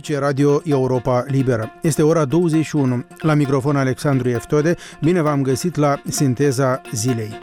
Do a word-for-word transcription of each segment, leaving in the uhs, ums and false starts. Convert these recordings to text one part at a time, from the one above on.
Aici Radio Europa Liberă. Este ora douăzeci și unu. La microfon Alexandru Eftode. Bine v-am găsit la Sinteza Zilei.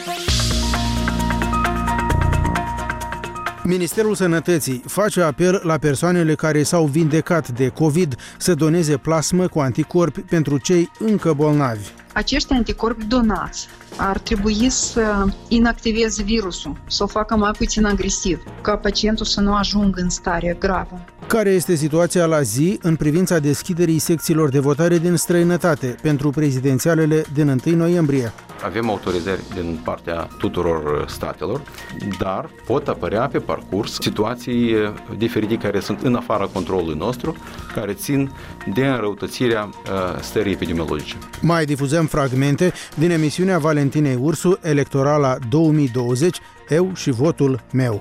Ministerul Sănătății face apel la persoanele care s-au vindecat de COVID să doneze plasmă cu anticorpi pentru cei încă bolnavi. Acești anticorpi donați ar trebui să inactiveze virusul, să o facă mai puțin agresiv, ca pacientul să nu ajungă în stare gravă. Care este situația la zi în privința deschiderii secțiilor de votare din străinătate pentru prezidențialele din întâi noiembrie? Avem autorizări din partea tuturor statelor, dar pot apărea pe parcurs situații diferite care sunt în afara controlului nostru, care țin de înrăutățirea stării epidemiologice. Mai difuzăm fragmente din emisiunea Valentinei Ursu, Electorala două mii douăzeci, Eu și votul meu.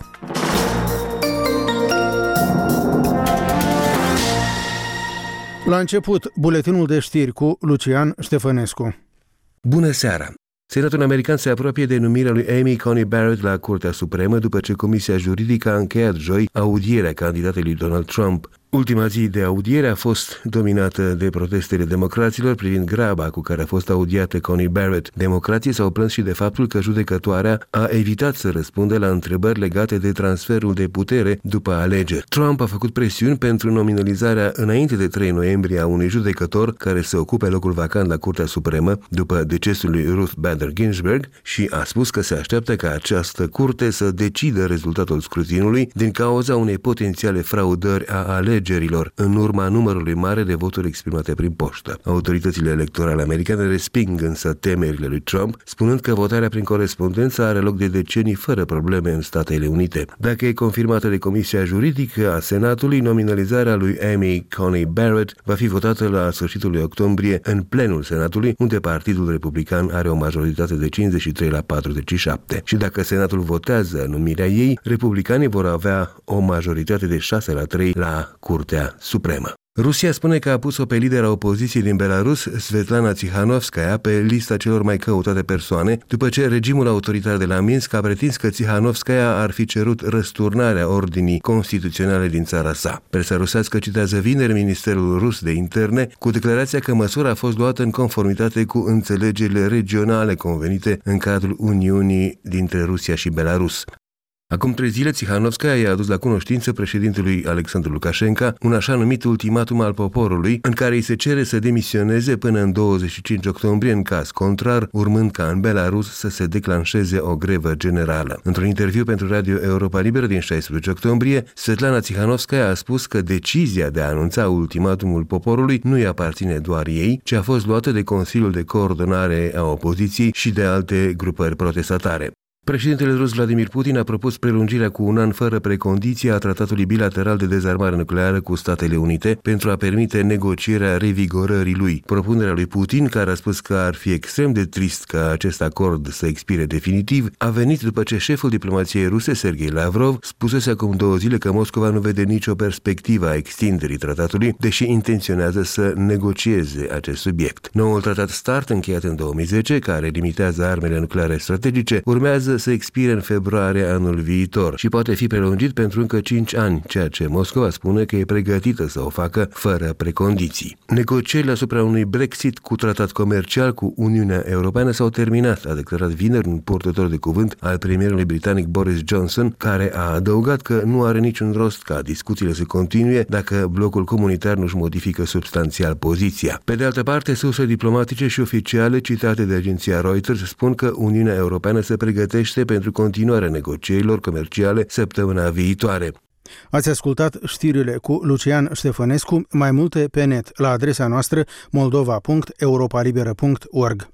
La început, buletinul de știri cu Lucian Ștefănescu. Bună seara! Senatul american se apropie de numirea lui Amy Coney Barrett la Curtea Supremă după ce Comisia Juridică a încheiat joi audierea candidatei lui Donald Trump. Ultima zi de audiere a fost dominată de protestele democraților privind graba cu care a fost audiată Coney Barrett. Democrații s-au plâns și de faptul că judecătoarea a evitat să răspundă la întrebări legate de transferul de putere după alegeri. Trump a făcut presiuni pentru nominalizarea înainte de trei noiembrie a unui judecător care să ocupe locul vacant la Curtea Supremă după decesul lui Ruth Bader Ginsburg și a spus că se așteaptă ca această curte să decidă rezultatul scrutinului din cauza unei potențiale fraudări a alegerilor în urma numărului mare de voturi exprimate prin poștă. Autoritățile electorale americane resping însă temerile lui Trump, spunând că votarea prin corespondență are loc de decenii fără probleme în Statele Unite. Dacă e confirmată de Comisia Juridică a Senatului, nominalizarea lui Amy Coney Barrett va fi votată la sfârșitul lui octombrie în plenul Senatului, unde Partidul Republican are o majoritate de cincizeci și trei la patruzeci și șapte. Și dacă Senatul votează numirea ei, republicanii vor avea o majoritate de șase la trei la Curtea Supremă. Rusia spune că a pus-o pe lidera opoziției din Belarus, Svetlana Tsikhanovskaya, pe lista celor mai căutate persoane, după ce regimul autoritar de la Minsk a pretins că Tsikhanovskaya ar fi cerut răsturnarea ordinii constituționale din țara sa. Presa rusească citează vineri Ministerul Rus de Interne cu declarația că măsura a fost luată în conformitate cu înțelegerile regionale convenite în cadrul Uniunii dintre Rusia și Belarus. Acum trei zile, Tsikhanovskaya i-a adus la cunoștință președintelui Alexandru Lukashenko un așa numit ultimatum al poporului, în care îi se cere să demisioneze până în douăzeci și cinci octombrie, în caz contrar, urmând ca în Belarus să se declanșeze o grevă generală. Într-un interviu pentru Radio Europa Liberă din șaisprezece octombrie, Svetlana Tsikhanovskaya a spus că decizia de a anunța ultimatumul poporului nu îi aparține doar ei, ci a fost luată de Consiliul de Coordonare a Opoziției și de alte grupări protestatare. Președintele rus Vladimir Putin a propus prelungirea cu un an fără precondiție a tratatului bilateral de dezarmare nucleară cu Statele Unite pentru a permite negocierea revigorării lui. Propunerea lui Putin, care a spus că ar fi extrem de trist ca acest acord să expire definitiv, a venit după ce șeful diplomației ruse, Sergei Lavrov, spusese acum două zile că Moscova nu vede nicio perspectivă a extinderii tratatului, deși intenționează să negocieze acest subiect. Noul tratat START, încheiat în două mii zece, care limitează armele nucleare strategice, urmează să expire în februarie anul viitor și poate fi prelungit pentru încă cinci ani, ceea ce Moscova spune că e pregătită să o facă fără precondiții. Negocierile asupra unui Brexit cu tratat comercial cu Uniunea Europeană s-au terminat, a declarat vineri un purtător de cuvânt al premierului britanic Boris Johnson, care a adăugat că nu are niciun rost ca discuțiile să continue dacă blocul comunitar nu-și modifică substanțial poziția. Pe de altă parte, surse diplomatice și oficiale citate de agenția Reuters spun că Uniunea Europeană se pregătește pentru continuarea negocierilor comerciale săptămâna viitoare. Ați ascultat știrile cu Lucian Ștefănescu, mai multe pe net la adresa noastră moldova punct europalibera punct org.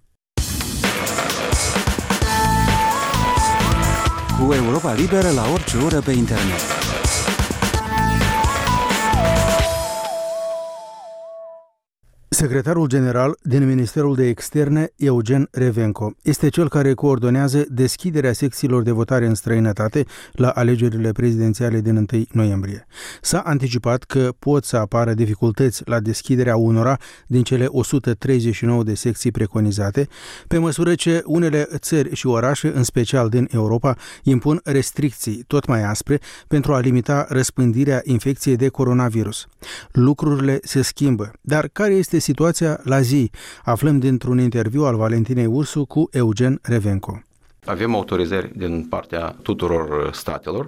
Cu Europa Liberă la orice oră pe internet. Secretarul general din Ministerul de Externe, Eugen Revenco, este cel care coordonează deschiderea secțiilor de votare în străinătate la alegerile prezidențiale din întâi noiembrie. S-a anticipat că pot să apară dificultăți la deschiderea unora din cele o sută treizeci și nouă de secții preconizate, pe măsură ce unele țări și orașe, în special din Europa, impun restricții tot mai aspre pentru a limita răspândirea infecției de coronavirus. Lucrurile se schimbă, dar care este situația la zi? Aflăm dintr-un interviu al Valentinei Ursu cu Eugen Revenco. Avem autorizări din partea tuturor statelor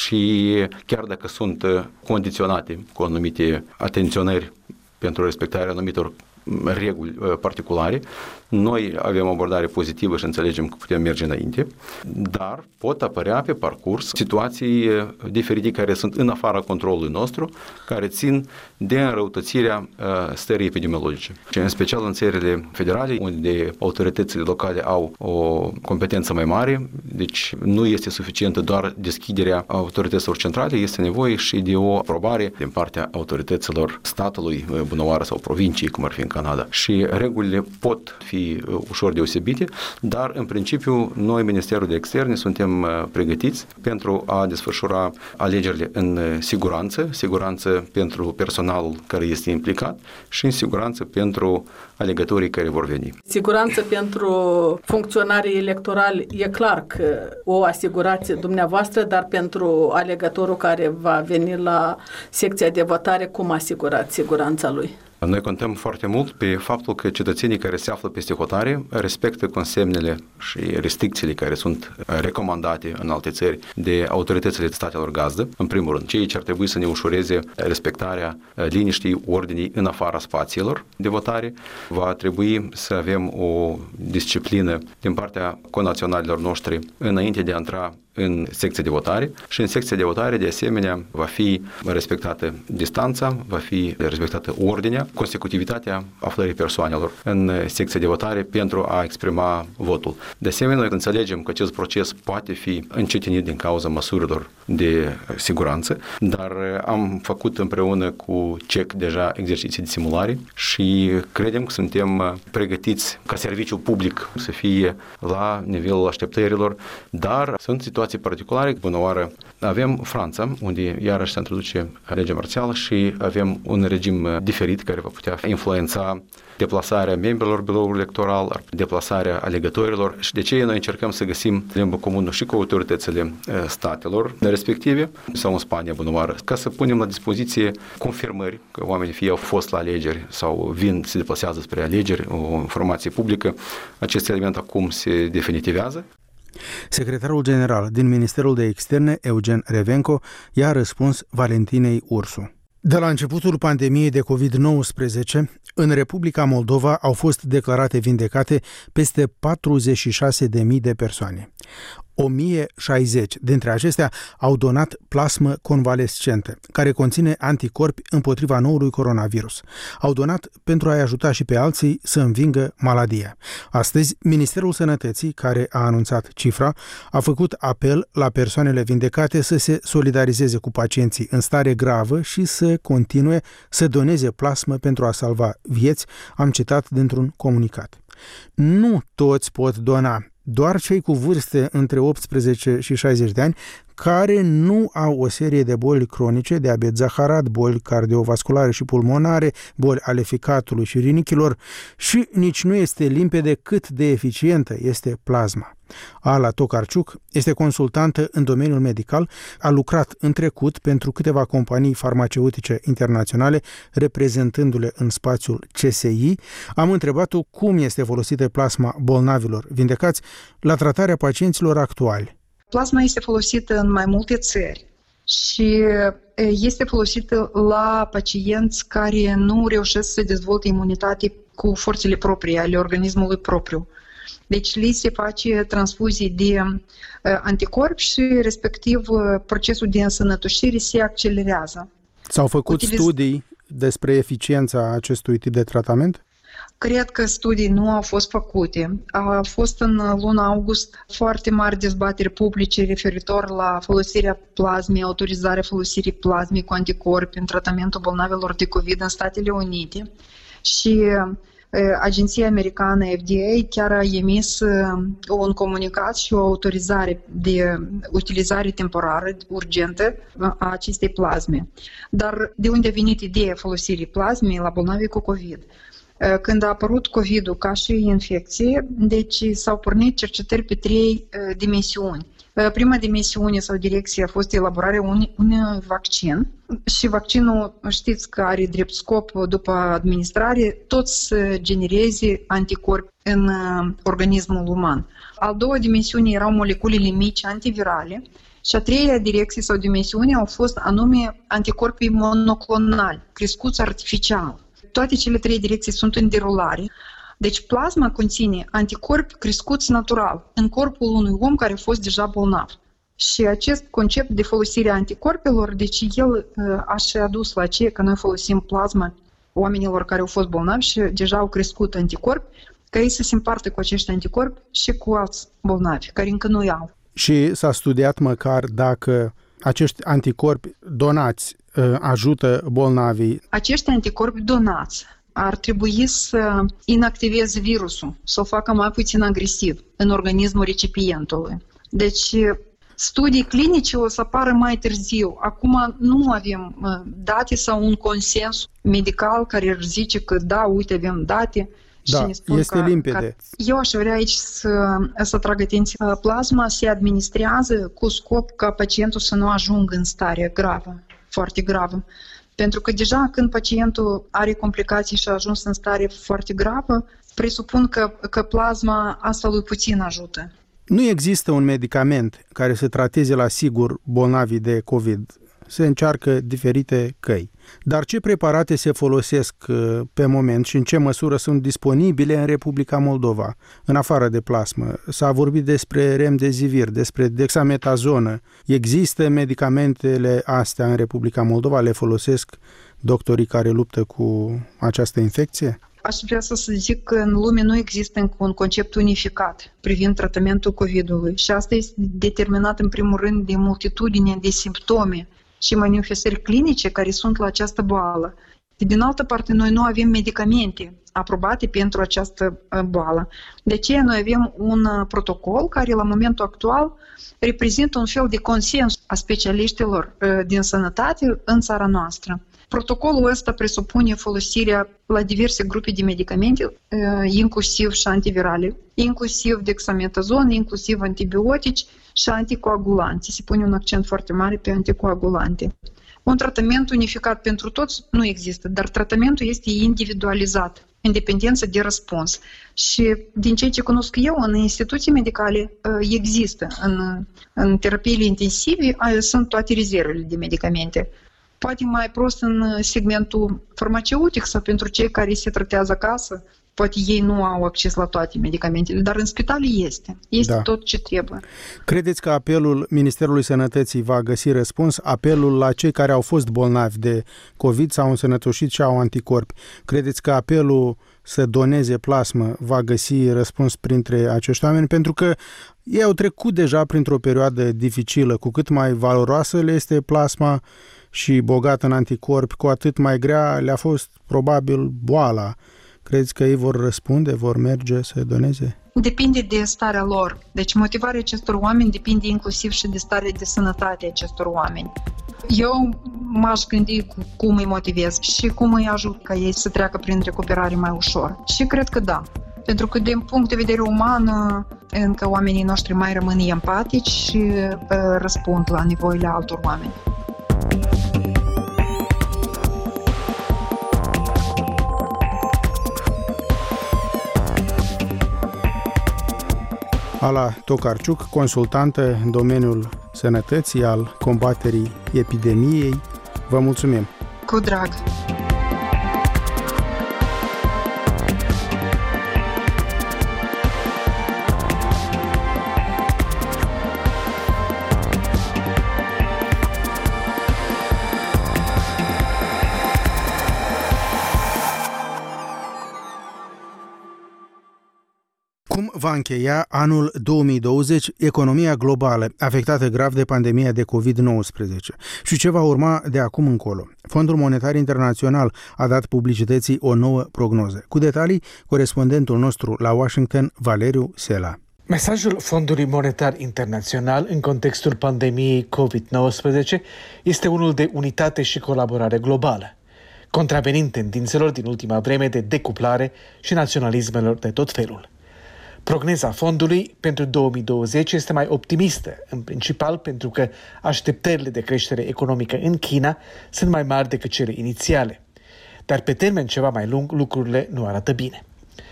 și chiar dacă sunt condiționate cu anumite atenționări pentru respectarea anumitor reguli particulare, noi avem o abordare pozitivă și înțelegem că putem merge înainte, dar pot apărea pe parcurs situații diferite care sunt în afara controlului nostru, care țin de înrăutățirea stării epidemiologice. Și în special în țările federale, unde autoritățile locale au o competență mai mare, deci nu este suficientă doar deschiderea autorităților centrale, este nevoie și de o aprobare din partea autorităților statului, bunăoară sau provinciei, cum ar fi în Canada. Și regulile pot fi ușor deosebite, dar în principiu noi, Ministerul de Externe, suntem pregătiți pentru a desfășura alegerile în siguranță, siguranță pentru personalul care este implicat și în siguranță pentru alegătorii care vor veni. Siguranță pentru funcționarii electorali e clar că o asigurați dumneavoastră, dar pentru alegătorul care va veni la secția de votare, cum asigurați siguranța lui? Noi contăm foarte mult pe faptul că cetățenii care se află peste hotare respectă consemnele și restricțiile care sunt recomandate în alte țări de autoritățile statelor gazdă. În primul rând, cei ce ar trebui să ne ușureze respectarea liniștii, ordinii în afara spațiilor de votare. Va trebui să avem o disciplină din partea conaționalilor noștri înainte de a intra în secția de votare și în secția de votare, de asemenea, va fi respectată distanța, va fi respectată ordinea, consecutivitatea aflării persoanelor în secția de votare pentru a exprima votul. De asemenea, noi înțelegem că acest proces poate fi încetinit din cauza măsurilor de siguranță, dar am făcut împreună cu C E C deja exerciții de simulare și credem că suntem pregătiți ca serviciu public să fie la nivelul așteptărilor, dar sunt situații particulare. Bună oară, avem Franța, unde iarăși se introduce legea marțială și avem un regim diferit care va putea influența deplasarea membrilor biroului electoral, deplasarea alegătorilor și de aceea noi încercăm să găsim limbă comună și cu autoritățile statelor respective sau în Spania, bună oară, ca să punem la dispoziție confirmări că oamenii fie au fost la alegeri sau vin, se deplasează spre alegeri, o informație publică. Acest element acum se definitivează. Secretarul general din Ministerul de Externe, Eugen Revenco, i-a răspuns Valentinei Ursu. De la începutul pandemiei de covid nouăsprezece, în Republica Moldova au fost declarate vindecate peste patruzeci și șase de mii de persoane. o mie șaizeci dintre acestea au donat plasmă convalescentă, care conține anticorpi împotriva noului coronavirus. Au donat pentru a-i ajuta și pe alții să învingă maladia. Astăzi, Ministerul Sănătății, care a anunțat cifra, a făcut apel la persoanele vindecate să se solidarizeze cu pacienții în stare gravă și să continue să doneze plasmă pentru a salva vieți, am citat dintr-un comunicat. Nu toți pot dona, doar cei cu vârste între optsprezece și șaizeci de ani care nu au o serie de boli cronice, diabet zaharat, boli cardiovasculare și pulmonare, boli ale ficatului și rinichilor și nici nu este limpede cât de eficientă este plasma. Ala Tokarciuc este consultantă în domeniul medical, a lucrat în trecut pentru câteva companii farmaceutice internaționale, reprezentându-le în spațiul C S I. Am întrebat-o cum este folosită plasma bolnavilor vindecați la tratarea pacienților actuali. Plasma este folosită în mai multe țări și este folosită la pacienți care nu reușesc să dezvolte imunitate cu forțele proprii ale organismului propriu. Deci li se face transfuzii de anticorpi și respectiv procesul de însănătoșire se accelerează. S-au făcut Utiliz... studii despre eficiența acestui tip de tratament? Cred că studii nu au fost făcute. A fost în luna august foarte mari dezbateri publice referitor la folosirea plasmei, autorizarea folosirii plasmei cu anticorpi în tratamentul bolnavilor de COVID în Statele Unite. Și agenția americană F D A chiar a emis un comunicat și o autorizare de utilizare temporară urgentă a acestei plasme. Dar de unde a venit ideea folosirii plasmei la bolnavi cu COVID? Când a apărut COVID-ul ca și infecție, deci s-au pornit cercetări pe trei dimensiuni. Prima dimensiune sau direcție a fost elaborarea unui, unui vaccin și vaccinul, știți că are drept scop, după administrare, tot să genereze anticorpi în organismul uman. Al doua dimensiune erau moleculele mici antivirale și a treia direcție sau dimensiune au fost anume anticorpii monoclonali, crescuți artificial. Toate cele trei direcții sunt în derulare. Deci plasma conține anticorpi crescuți natural în corpul unui om care a fost deja bolnav. Și acest concept de folosire a anticorpilor, deci el a și adus la aceea că noi folosim plasma oamenilor care au fost bolnavi și deja au crescut anticorpi, ca ei să se împartă cu acești anticorpi și cu alți bolnavi care încă nu i-au. Și s-a studiat măcar dacă acești anticorpi donați ajută bolnavii. Acești anticorpi donați ar trebui să inactiveze virusul, să o facă mai puțin agresiv în organismul recipientului. Deci, studii clinice o să apară mai târziu. Acum nu avem date sau un consens medical care ar zice că da, uite, avem date. Da, și ne spun este că, limpede. Că eu aș vrea aici să, să trag atenție. Plasma se administrează cu scop ca pacientul să nu ajungă în stare gravă, foarte gravă. Pentru că deja când pacientul are complicații și a ajuns în stare foarte gravă, presupun că, că plasma asta lui puțin ajută. Nu există un medicament care să trateze la sigur bolnavii de COVID. Se încearcă diferite căi. Dar ce preparate se folosesc pe moment și în ce măsură sunt disponibile în Republica Moldova, în afară de plasmă? S-a vorbit despre remdesivir, despre dexametazonă. Există medicamentele astea în Republica Moldova? Le folosesc doctorii care luptă cu această infecție? Aș vrea să zic că în lume nu există încă un concept unificat privind tratamentul COVID-ului și asta este determinat în primul rând de multitudine de simptome și manifestări clinice care sunt la această boală. Din altă parte, noi nu avem medicamente aprobate pentru această boală. De aceea noi avem un protocol care la momentul actual reprezintă un fel de consens a specialiștilor din sănătate în țara noastră. Protocolul ăsta presupune folosirea la diverse grupe de medicamente, inclusiv și antivirale, inclusiv dexametazon, inclusiv antibiotici și anticoagulante. Se pune un accent foarte mare pe anticoagulante. Un tratament unificat pentru toți nu există, dar tratamentul este individualizat, în dependență de răspuns. Și din ceea ce cunosc eu, în instituții medicale există, în, în terapiile intensive sunt toate rezervele de medicamente. Poate mai prost în segmentul farmaceutic sau pentru cei care se tratează acasă, poate ei nu au acces la toate medicamentele, dar în spitale este. Este da. Tot ce trebuie. Credeți că apelul Ministerului Sănătății va găsi răspuns? Apelul la cei care au fost bolnavi de COVID, s-au însănătoșit și au anticorpi. Credeți că apelul să doneze plasmă va găsi răspuns printre acești oameni? Pentru că ei au trecut deja printr-o perioadă dificilă. Cu cât mai valoroasă le este plasma și bogată în anticorpi, cu atât mai grea le-a fost probabil boala. Credeți că ei vor răspunde, vor merge să doneze? Depinde de starea lor. Deci motivarea acestor oameni depinde inclusiv și de starea de sănătate a acestor oameni. Eu m-aș gândi cum îi motivez și cum îi ajut ca ei să treacă prin recuperare mai ușor. Și cred că da. Pentru că din punct de vedere uman, încă oamenii noștri mai rămân empatici și uh, răspund la nevoile altor oameni. Ala Tokarczuk, consultantă în domeniul sănătății, al combaterii epidemiei. Vă mulțumim! Cu drag! Cum va încheia anul două mii douăzeci economia globală, afectată grav de pandemia de covid nouăsprezece. Și ce va urma de acum încolo? Fondul Monetar Internațional a dat publicității o nouă prognoză. Cu detalii, corespondentul nostru la Washington, Valeriu Sela. Mesajul Fondului Monetar Internațional în contextul pandemiei covid nouăsprezece este unul de unitate și colaborare globală, contravenind tendințelor din ultima vreme de decuplare și naționalismelor de tot felul. Progneza fondului pentru două mii douăzeci este mai optimistă, în principal pentru că așteptările de creștere economică în China sunt mai mari decât cele inițiale. Dar pe termen ceva mai lung, lucrurile nu arată bine.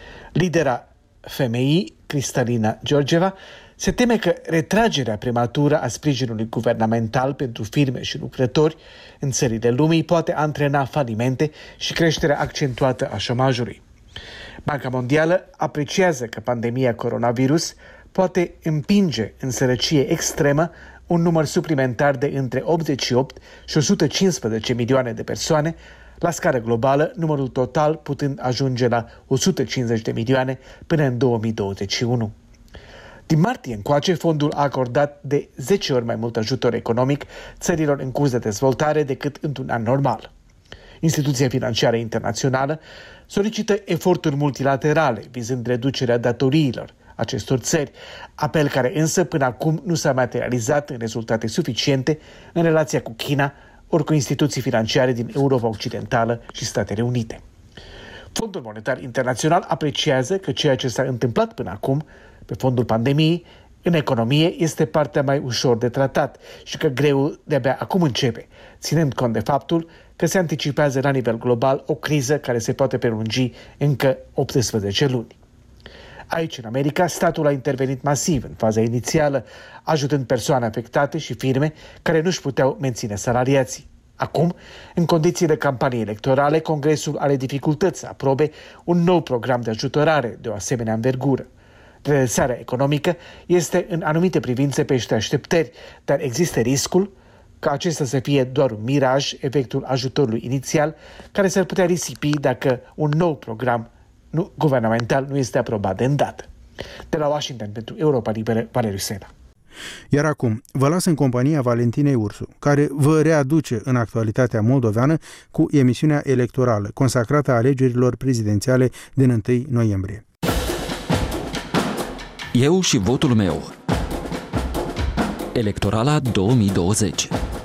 Lidera F M I, Kristalina Georgieva, se teme că retragerea prematură a sprijinului guvernamental pentru firme și lucrători în țările lumii poate antrena falimente și creșterea accentuată a șomajului. Banca Mondială apreciază că pandemia coronavirus poate împinge în sărăcie extremă un număr suplimentar de între optzeci și opt și o sută cincisprezece milioane de persoane, la scară globală, numărul total putând ajunge la o sută cincizeci de milioane până în două mii douăzeci și unu. Din martie încoace, fondul a acordat de zece ori mai mult ajutor economic țărilor în curs de dezvoltare decât într-un an normal. Instituția financiară internațională solicită eforturi multilaterale vizând reducerea datoriilor acestor țări, apel care însă până acum nu s-a materializat în rezultate suficiente în relația cu China, ori cu instituții financiare din Europa Occidentală și Statele Unite. Fondul Monetar Internațional apreciază că ceea ce s-a întâmplat până acum pe fondul pandemiei în economie este partea mai ușor de tratat și că greul de-abia acum începe, ținând cont de faptul că se anticipează la nivel global o criză care se poate prelungi încă optsprezece luni. Aici, în America, statul a intervenit masiv în faza inițială, ajutând persoane afectate și firme care nu-și puteau menține salariații. Acum, în condiții de campanie electorale, Congresul are dificultăți să aprobe un nou program de ajutorare de o asemenea învergură. Redresarea economică este în anumite privințe peste așteptări, dar există riscul ca acesta să fie doar un miraj, efectul ajutorului inițial, care s-ar putea risipi dacă un nou program nu, guvernamental nu este aprobat de îndată. De la Washington pentru Europa Liberă, Valeriu Sela. Iar acum, vă las în compania Valentinei Ursu, care vă readuce în actualitatea moldoveană cu emisiunea electorală consacrată alegerilor prezidențiale din întâi noiembrie. Eu și votul meu. Electorala două mii douăzeci.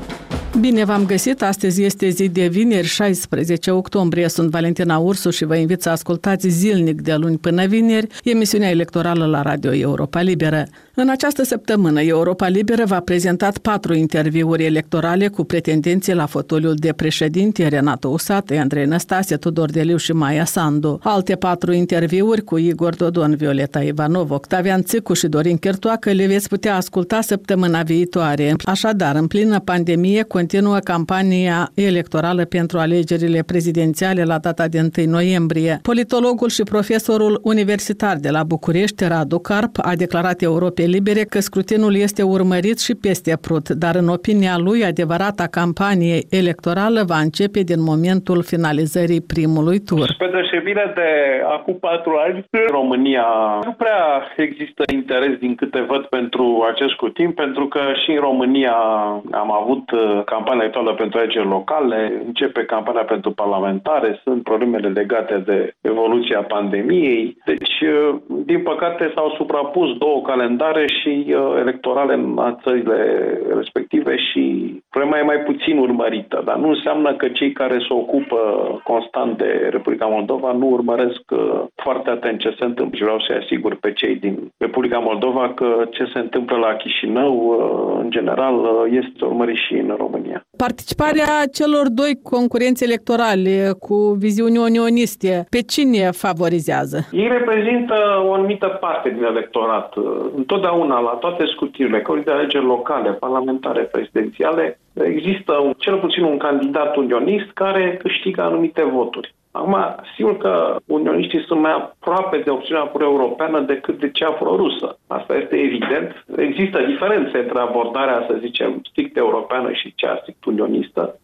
Bine v-am găsit! Astăzi este zi de vineri, șaisprezece octombrie. Sunt Valentina Ursu și vă invit să ascultați zilnic de luni până vineri emisiunea electorală la Radio Europa Liberă. În această săptămână, Europa Liberă v-a prezentat patru interviuri electorale cu pretendenții la fotoliul de președinte: Renato Usată, Andrei Năstase, Tudor Deliu și Maia Sandu. Alte patru interviuri cu Igor Dodon, Violeta Ivanov, Octavian Țicu și Dorin Chertoacă le veți putea asculta săptămâna viitoare. Așadar, în plină pandemie, continuă campania electorală pentru alegerile prezidențiale la data de întâi noiembrie. Politologul și profesorul universitar de la București, Radu Carp, a declarat Europei Libere că scrutinul este urmărit și peste Prut, dar în opinia lui, adevărata campanie electorală va începe din momentul finalizării primului tur. Spre deosebire de acum patru ani, în România nu prea există interes din câte văd pentru acest scrutin, pentru că și în România am avut campania electorală pentru alegeri locale, începe campania pentru parlamentare, sunt problemele legate de evoluția pandemiei. Deci, din păcate, s-au suprapus două calendare și electorale în țările respective și problema e mai puțin urmărită, dar nu înseamnă că cei care se ocupă constant de Republica Moldova nu urmăresc foarte atent ce se întâmplă. Și vreau să-i asigur pe cei din Republica Moldova că ce se întâmplă la Chișinău, în general, este urmărit și în România. Participarea celor doi concurenți electorali cu viziuni unioniste, pe cine favorizează? Ei reprezintă o anumită parte din electorat. Întotdeauna, la toate scrutirile, că de alegeri locale, parlamentare, prezidențiale, există un, cel puțin un candidat unionist care câștigă anumite voturi. Acum, sigur că unioniștii sunt mai aproape de opțiunea pro-europeană decât de cea pro-rusă. Asta este evident. Există diferențe între abordarea, să zicem, strict europeană și cea strict unionistă.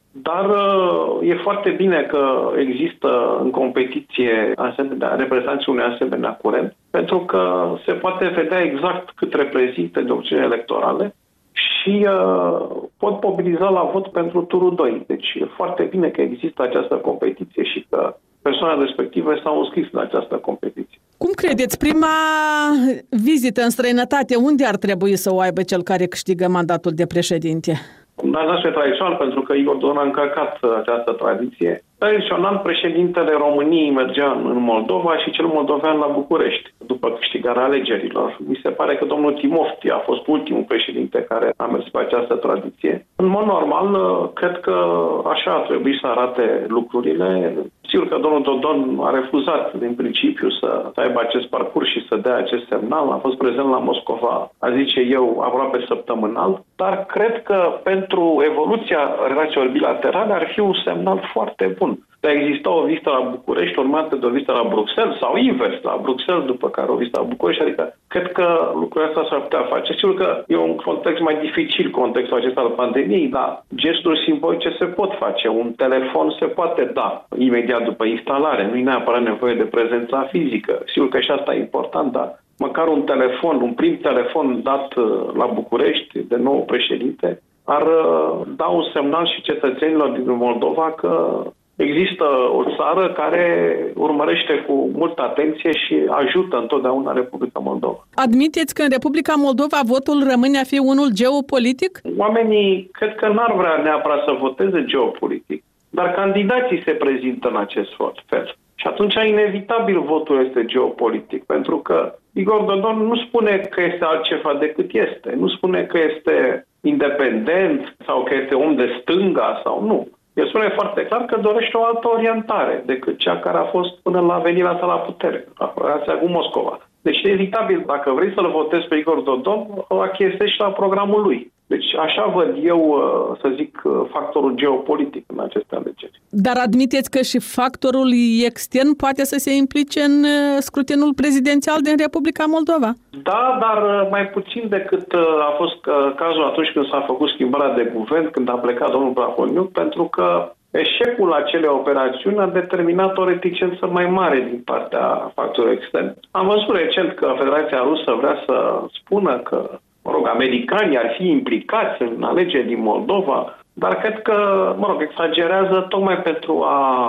dar e foarte bine că există în competiție asemenea, reprezentanții unei asemenea curent, pentru că se poate vedea exact cât reprezintă de opțiuni electorale și uh, pot mobiliza la vot pentru turul doi. Deci e foarte bine că există această competiție și că persoanele respective s-au înscris în această competiție. Cum credeți, prima vizită în străinătate, unde ar trebui să o aibă cel care câștigă mandatul de președinte? Dar nu este tradițional, pentru că Igor Dodon a încălcat această tradiție. Tradițional, președintele României mergea în Moldova și cel moldovean la București, după câștigarea alegerilor. Mi se pare că domnul Timofti a fost ultimul președinte care a mers pe această tradiție. În mod normal, cred că așa ar trebui să arate lucrurile. Sigur că domnul Dodon a refuzat din principiu să aibă acest parcurs și să dea acest semnal. A fost prezent la Moscova, a zice eu, aproape săptămânal, dar cred că pentru evoluția relațiilor bilaterale ar fi un semnal foarte bun. De a exista o vizită la București urmată de o vizită la Bruxelles sau invers, la Bruxelles după care o vizită la București, adică cred că lucrurile astea s-ar putea face. Sigur că e un context mai dificil, contextul acesta al pandemiei, dar gesturi simbolice se pot face. Un telefon se poate da imediat după instalare, nu e neapărat nevoie de prezența fizică. Sigur că și asta e important, dar măcar un telefon, un prim telefon dat la București de nou președinte, ar da un semnal și cetățenilor din Moldova că există o țară care urmărește cu multă atenție și ajută întotdeauna Republica Moldova. Admiteți că în Republica Moldova votul rămâne a fi unul geopolitic? Oamenii cred că n-ar vrea neapărat să voteze geopolitic, dar candidații se prezintă în acest fel. Și atunci, inevitabil, votul este geopolitic, pentru că Igor Dodon nu spune că este altceva decât este. Nu spune că este independent sau că este om de stânga sau nu. El spune foarte clar că dorește o altă orientare decât cea care a fost până la venirea sa la putere, la relația cu Moscova. Deci, inevitabil, dacă vrei să-l votezi pe Igor Dodon, achiesezi și la programul lui. Deci așa văd eu, să zic, factorul geopolitic în aceste alegeri. Dar admiteți că și factorul extern poate să se implice în scrutinul prezidențial din Republica Moldova? Da, dar mai puțin decât a fost cazul atunci când s-a făcut schimbarea de guvern, când a plecat domnul Plahotniuc, pentru că eșecul acelei operațiuni a determinat o reticență mai mare din partea factorului extern. Am văzut recent că Federația Rusă vrea să spună că mă rog, americanii ar fi implicați în alegeri din Moldova, dar cred că, mă rog, exagerează tocmai pentru a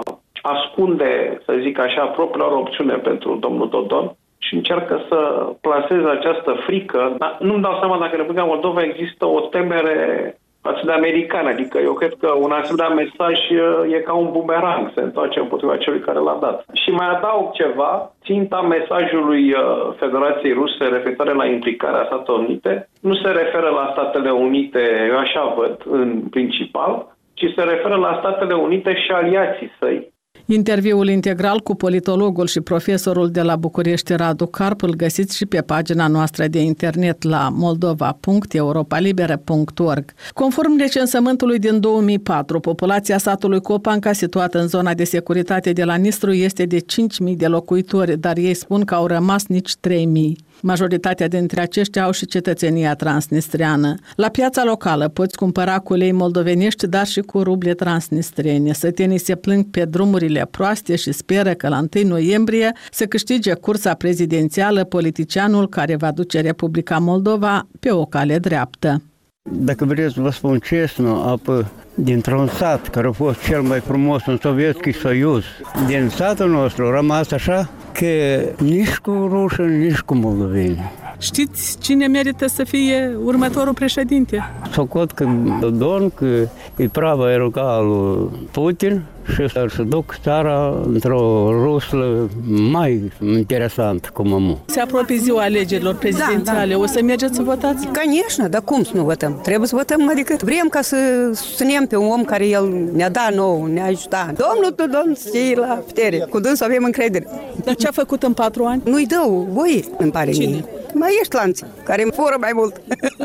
ascunde, să zic așa, propria lor opțiune pentru domnul Dodon și încearcă să plaseze această frică. Dar nu-mi dau seama dacă în Republica Moldova există o temere față de americani, adică eu cred că un asemenea mesaj e ca un bumerang, se întoarce împotriva celui care l-a dat. Și mai adaug ceva, ținta mesajului Federației Ruse referitoare la implicarea Statelor Unite nu se referă la Statele Unite, eu așa văd, în principal, ci se referă la Statele Unite și aliații săi. Interviul integral cu politologul și profesorul de la București, Radu Carp, îl găsiți și pe pagina noastră de internet la moldova punct europa liberă punct org. Conform recensământului din două mii patru, populația satului Copanca, situată în zona de securitate de la Nistru, este de cinci mii de locuitori, dar ei spun că au rămas nici trei mii. Majoritatea dintre aceștia au și cetățenia transnistreană. La piața locală poți cumpăra cu lei moldovenești, dar și cu ruble transnistrene. Sătenii se plâng pe drumurile proaste și speră că la întâi noiembrie să câștige cursa prezidențială politicianul care va duce Republica Moldova pe o cale dreaptă. Dacă vreți să vă spun cesnu, apă dintr-un sat care a fost cel mai frumos în Sovietski Soiuz, din satul nostru a rămas așa că nici cu rușini, nici cu moldoveni. Știți cine merită să fie următorul președinte? Socot că Dodon, că e prava ruga lui Putin și să duc țara într-o ruslă mai interesant cum amu. Se apropie ziua alegerilor prezidențiale. Da, da. O să mergeți să votați? Конечно, dar cum să nu votăm? Trebuie să votăm, adică vrem ca să susținem pe un om care el ne-a dat nou, ne-a ajutat. Domnul Dodon stie la putere, cu dânsul avem încredere. Dar ce a făcut în patru ani? Nu-i dau voie, îmi pare mie. Mai ești lanții, care îmi fură mai mult.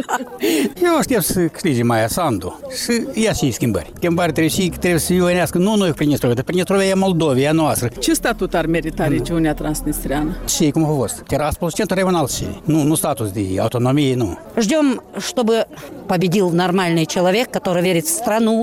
Eu aștept să câștige Maia Sandu și ia și schimbări. Schimbări trebuie și trebuie să ionească nu noi cu Prinestrovia, Prinestrovia e Moldovia noastră. Ce statut ar merita regiunea transnistreană? Și cum a fost? Tiraspol, centru regional și nu, nu status de autonomie, nu. Ждем, чтобы победил нормальный человек, который верит в страну,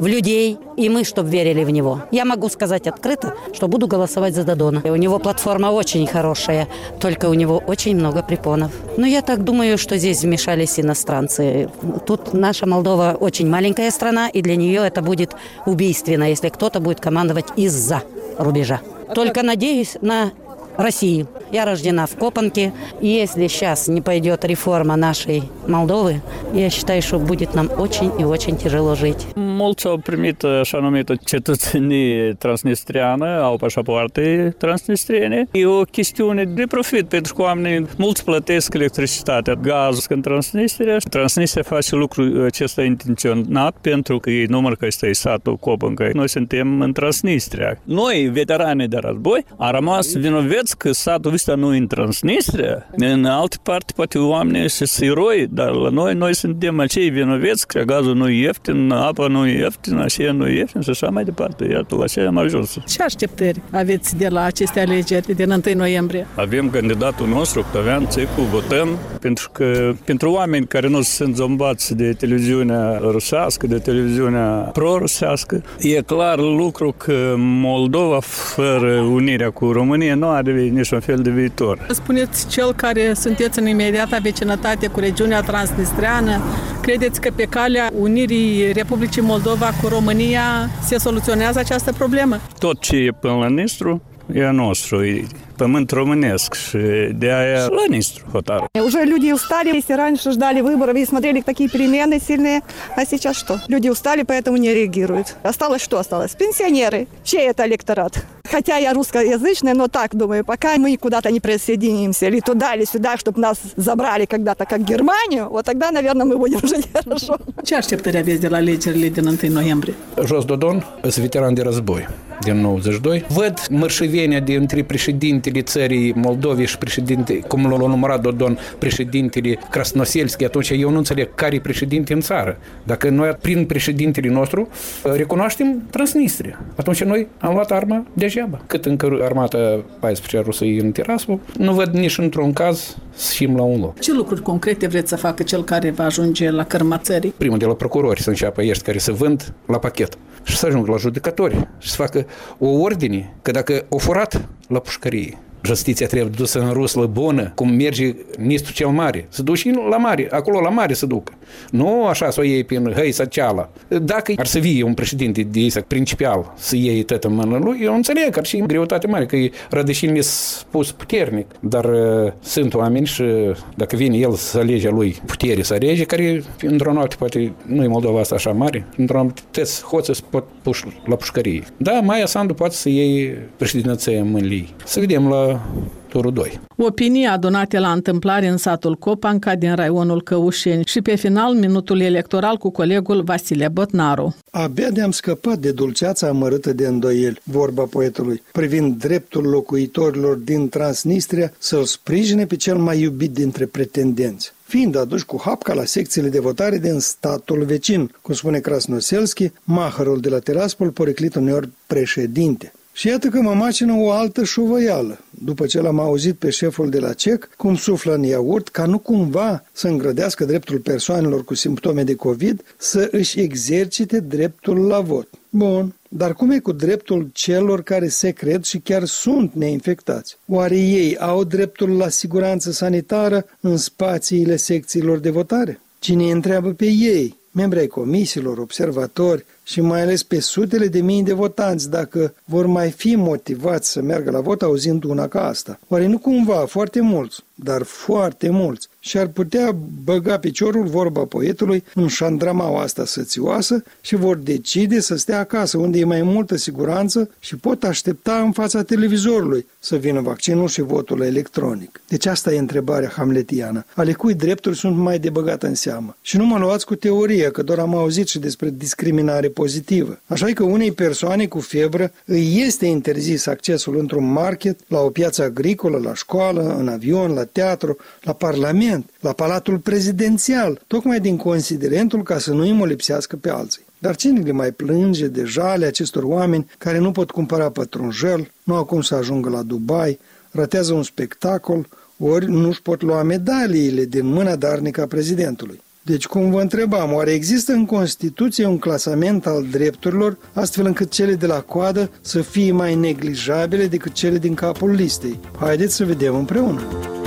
в людей, и мы, чтобы верили в него. Я могу сказать открыто, что буду голосовать за Додона. У него платформа очень хорошая, только у него очень много препонов. Но я так думаю, что здесь вмешались иностранцы. Тут наша Молдова очень маленькая страна, и для нее это будет убийственно, если кто-то будет командовать из-за рубежа. Только надеюсь на Россию. Я рождена в Копанке, и если сейчас не пойдет реформа нашей Молдовы, я считаю, что будет нам очень и очень tяжело жить. Mulți au primit așa numită cetățenie transnistreană, au pașapoarte transnistriene. E o chestiune de profit, pentru că oamenii mulți plătesc electricitatea, gaz în Transnistria. Transnistria face lucrul acesta intenționat pentru că ei număr că este satul Copanca. Noi suntem în Transnistria. Noi, veterani de război, am rămas vinovați că satul ăsta nu e în Transnistria. În alte parte, poate oamenii sunt eroi, dar la noi, noi suntem acei vinovați că gazul nu e ieftin, apa nu e ieftin, așa nu e ieftin și așa mai departe. Iată, la ce am ajuns. Ce așteptări aveți de la aceste alegeri din întâi noiembrie? Avem candidatul nostru, Octavian Țicu, votăm, pentru că pentru oameni care nu sunt zombați de televiziunea rusească, de televiziunea pro-rusească, e clar lucru că Moldova, fără unirea cu România, nu are niciun fel de viitor. Spuneți, cel care sunteți în imediata vecinătate cu regiunea transnistreană, credeți că pe calea unirii Republicii Moldova cu România se soluționează această problemă? Tot ce e până la Nistru e a nostru, e пământ românesc și de aia la Nistru hotarul. Уже люди устали, если раньше ждали выборов и смотрели такие перемены сильные, а сейчас что? Люди устали, поэтому не реагируют. Осталось что осталось? Пенсионеры. Чей это электорат? Хотя я русскоязычная, но так думаю, пока мы куда-то не присоединимся, или туда, или сюда, чтобы нас забрали когда-то, как Германию, вот тогда, наверное, мы будем жить хорошо. Ce așteptări aveți de la alegerile din întâi noiembrie? Jos Dodon, sunt veteran de război din nouăzeci și doi. Văd mărșăvenia dintre președintele țării Moldovei și președinte, cum l-a numărat Dodon, președintele Krasnoselski, atunci eu nu înțeleg care e președinte în țară. Dacă noi, prin președintele nostru, recunoaștem Transnistria, atunci noi am luat arma degeaba. Cât încă armata paisprezece rusă e în Tiraspol, nu văd nici într-un caz să fim la un loc. Ce lucruri concrete vreți să facă cel care va ajunge la cărma țării? Primul de la procurori să înceapă ăștia care se vând la pachet și să ajungă la judecători și să facă o ordine că dacă o furat, la pușcărie. Justiția trebuie dusă în ruslă bună, cum merge Nistru cel Mare. Să duci la mare, acolo la mare să ducă. Nu așa să o iei prin hăisa ceala. Dacă ar să vie un președinte de ei principal să iei tot în mână lui, eu înțeleg că ar și greutate mare, că rădășinile e spus puternic. Dar uh, sunt oameni și dacă vine el să alege lui putere să alege, care într-o noapte poate nu e Moldova asta așa mare, într-o noapte toți hoții se pot puși la pușcărie. Da, Maia Sandu poate să iei președinția în mâinile ei. Să vedem la turul doi. Opinii adunate la întâmplare în satul Copanca din raionul Căușeni și pe final minutul electoral cu colegul Vasile Botnaru. Abia ne-am scăpat de dulceața amărâtă de îndoieli, vorba poetului, privind dreptul locuitorilor din Transnistria să-l sprijine pe cel mai iubit dintre pretendenți, fiind aduși cu hapca la secțiile de votare din statul vecin, cum spune Krasnoselski, mahărul de la Tiraspol, poreclit uneori președinte. Și iată că mă macină o altă șovăială, după ce l-am auzit pe șeful de la C E C cum suflă în iaurt, ca nu cumva să îngrădească dreptul persoanelor cu simptome de COVID să își exercite dreptul la vot. Bun, dar cum e cu dreptul celor care se cred și chiar sunt neinfectați? Oare ei au dreptul la siguranță sanitară în spațiile secțiilor de votare? Cine îi întreabă pe ei, membri ai comisiilor, observatori și mai ales pe sutele de mii de votanți dacă vor mai fi motivați să meargă la vot auzind una ca asta? Oare nu cumva foarte mulți, dar foarte mulți, și-ar putea băga piciorul, vorba poetului, în șandramaua asta sățioasă și vor decide să stea acasă, unde e mai multă siguranță și pot aștepta în fața televizorului să vină vaccinul și votul electronic. Deci asta e întrebarea hamletiană. Ale cui drepturi sunt mai de băgat în seamă? Și nu mă luați cu teorie, că doar am auzit și despre discriminare pozitivă. Așa că unei persoane cu febră îi este interzis accesul într-un market, la o piață agricolă, la școală, în avion, la teatru, la parlament, la palatul prezidențial, tocmai din considerentul ca să nu îi molipsească pe alții. Dar cine le mai plânge de jale acestor oameni care nu pot cumpăra pătrunjel, nu au cum să ajungă la Dubai, ratează un spectacol, ori nu-și pot lua medaliile din mâna darnică a prezidentului? Deci, cum vă întrebam, oare există în Constituție un clasament al drepturilor, astfel încât cele de la coadă să fie mai neglijabile decât cele din capul listei? Haideți să vedem împreună!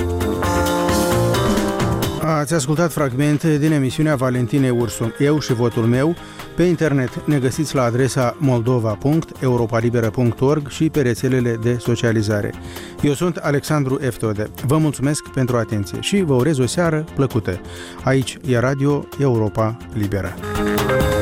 Ați ascultat fragmente din emisiunea Valentinei Ursu, Eu și votul meu. Pe internet ne găsiți la adresa moldova punct europalibera punct org și pe rețelele de socializare. Eu sunt Alexandru Eftode. Vă mulțumesc pentru atenție și vă urez o seară plăcută. Aici e Radio Europa Liberă.